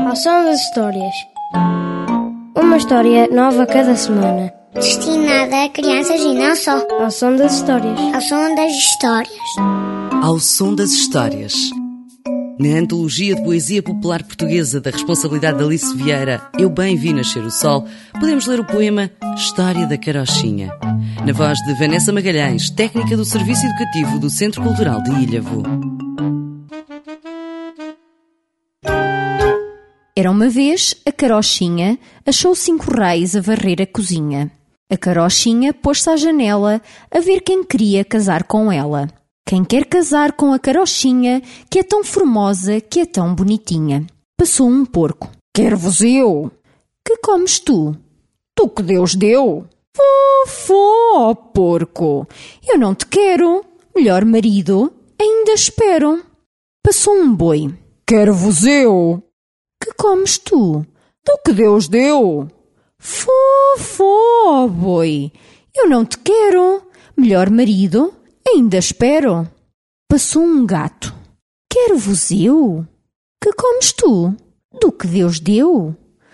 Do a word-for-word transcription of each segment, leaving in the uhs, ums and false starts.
Ao som das histórias. Uma história nova cada semana. Destinada a crianças e não só. Ao som das histórias. Ao som das histórias. Ao som das histórias. Na antologia de poesia popular portuguesa da responsabilidade de Alice Vieira, Eu Bem Vi Nascer o Sol, podemos ler o poema História da Carochinha, na voz de Vanessa Magalhães, técnica do Serviço Educativo do Centro Cultural de Ilhavo. Era uma vez, a Carochinha achou cinco reis a varrer a cozinha. A Carochinha pôs-se à janela a ver quem queria casar com ela. Quem quer casar com a Carochinha, que é tão formosa, que é tão bonitinha? Passou um porco. Quero-vos eu. Que comes tu? Tu que Deus deu. Fofó, porco. Eu não te quero. Melhor marido, ainda espero. Passou um boi. Quero-vos eu. Que comes tu? Tu que Deus deu. Fofó, boi. Eu não te quero. Melhor marido, ainda espero. Passou um gato. Quero-vos eu. Que comes tu? Do que Deus deu.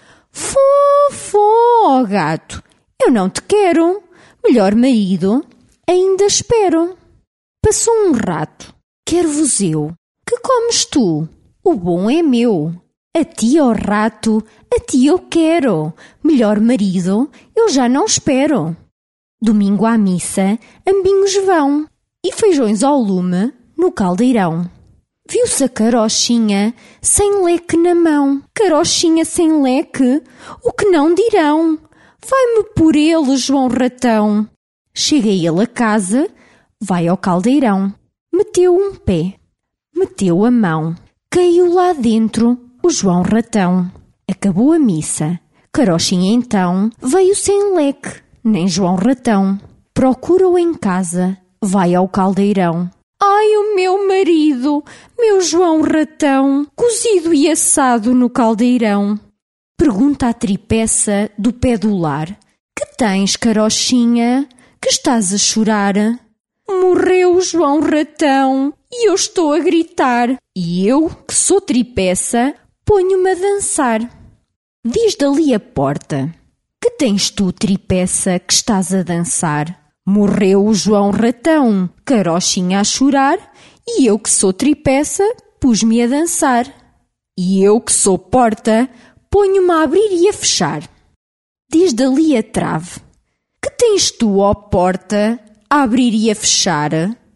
Fofó, gato. Eu não te quero. Melhor marido, ainda espero. Passou um rato. Quero-vos eu. Que comes tu? O bom é meu. A ti, ó rato, a ti eu quero. Melhor marido, eu já não espero. Domingo à missa, ambinhos vão, e feijões ao lume no caldeirão. Viu-se a Carochinha sem leque na mão. Carochinha sem leque, o que não dirão? Vai-me por ele, João Ratão. Chega ele a casa, vai ao caldeirão. Meteu um pé, meteu a mão, caiu lá dentro o João Ratão. Acabou a missa. Carochinha então veio sem leque, nem João Ratão. Procura-o em casa, vai ao caldeirão. Ai, o meu marido, meu João Ratão, cozido e assado no caldeirão. Pergunta a tripeça do pé do lar. Que tens, Carochinha, que estás a chorar? Morreu o João Ratão e eu estou a gritar. E eu, que sou tripeça, ponho-me a dançar. Diz dali a porta. Que tens tu, tripeça, que estás a dançar? Morreu o João Ratão, Carochinha a chorar, e eu que sou tripeça, pus-me a dançar. E eu que sou porta, ponho-me a abrir e a fechar. Diz dali a trave. Que tens tu, ó porta, a abrir e a fechar?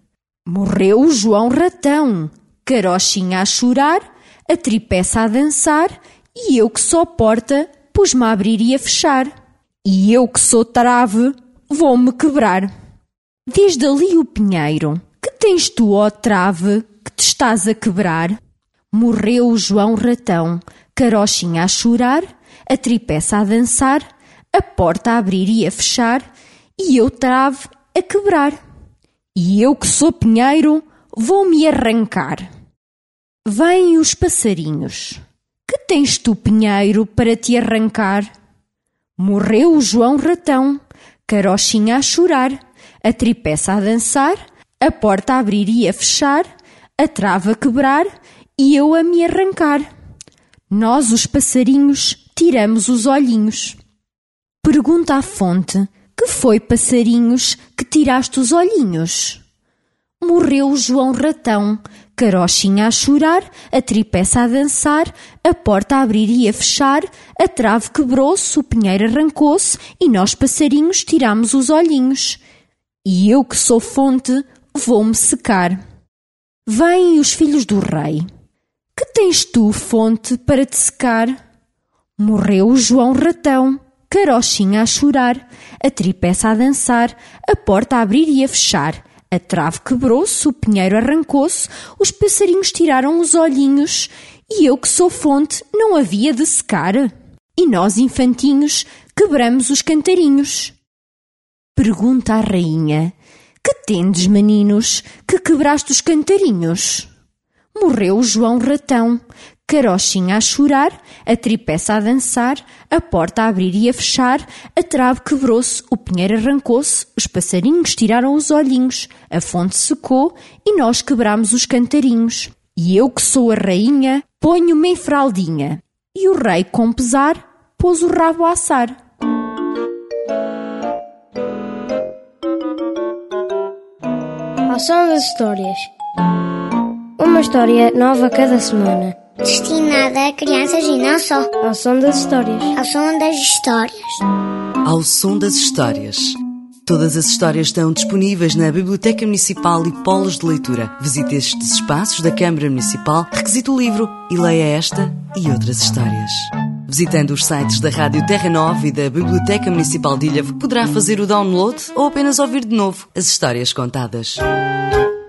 Morreu o João Ratão, Carochinha a chorar, a tripeça a dançar, e eu que sou porta, pus-me a abrir e a fechar. E eu que sou trave, vou-me quebrar. Diz dali o pinheiro. Que tens tu, ó trave, que te estás a quebrar? Morreu o João Ratão, Carochinha a chorar, a tripeça a dançar, a porta a abrir e a fechar, e eu trave a quebrar. E eu que sou pinheiro, vou-me arrancar. Vêm os passarinhos. Que tens tu, pinheiro, para te arrancar? Morreu o João Ratão, Carochinha a chorar, a tripeça a dançar, a porta a abrir e a fechar, a trava a quebrar e eu a me arrancar. Nós, os passarinhos, tiramos os olhinhos. Pergunta à fonte. Que foi, passarinhos, que tiraste os olhinhos? Morreu o João Ratão, Carochinha a chorar, a tripeça a dançar, a porta a abrir e a fechar, a trave quebrou-se, o pinheiro arrancou-se e nós, passarinhos, tiramos os olhinhos. E eu que sou fonte, vou-me secar. Vêm os filhos do rei. Que tens tu, fonte, para te secar? Morreu o João Ratão, Carochinha a chorar, a tripeça a dançar, a porta a abrir e a fechar, a trave quebrou-se, o pinheiro arrancou-se, os passarinhos tiraram os olhinhos, e eu que sou fonte não havia de secar. E nós, infantinhos, quebramos os cantarinhos. Pergunta a rainha. Que tendes, meninos, que quebraste os cantarinhos? Morreu o João Ratão, Carochinha a chorar, a tripeça a dançar, a porta a abrir e a fechar, a trave quebrou-se, o pinheiro arrancou-se, os passarinhos tiraram os olhinhos, a fonte secou e nós quebramos os cantarinhos. E eu que sou a rainha, ponho-me em fraldinha. E o rei, com pesar, pôs o rabo a assar. Ao som das histórias. Uma história nova cada semana. Destinada a crianças e não só. Ao som das histórias. Ao som das histórias. Ao som das histórias. Todas as histórias estão disponíveis na Biblioteca Municipal e Polos de Leitura. Visite estes espaços da Câmara Municipal, requisite o livro e leia esta e outras histórias. Visitando os sites da Rádio Terra Nova e da Biblioteca Municipal de Ilhavo, poderá fazer o download ou apenas ouvir de novo as histórias contadas.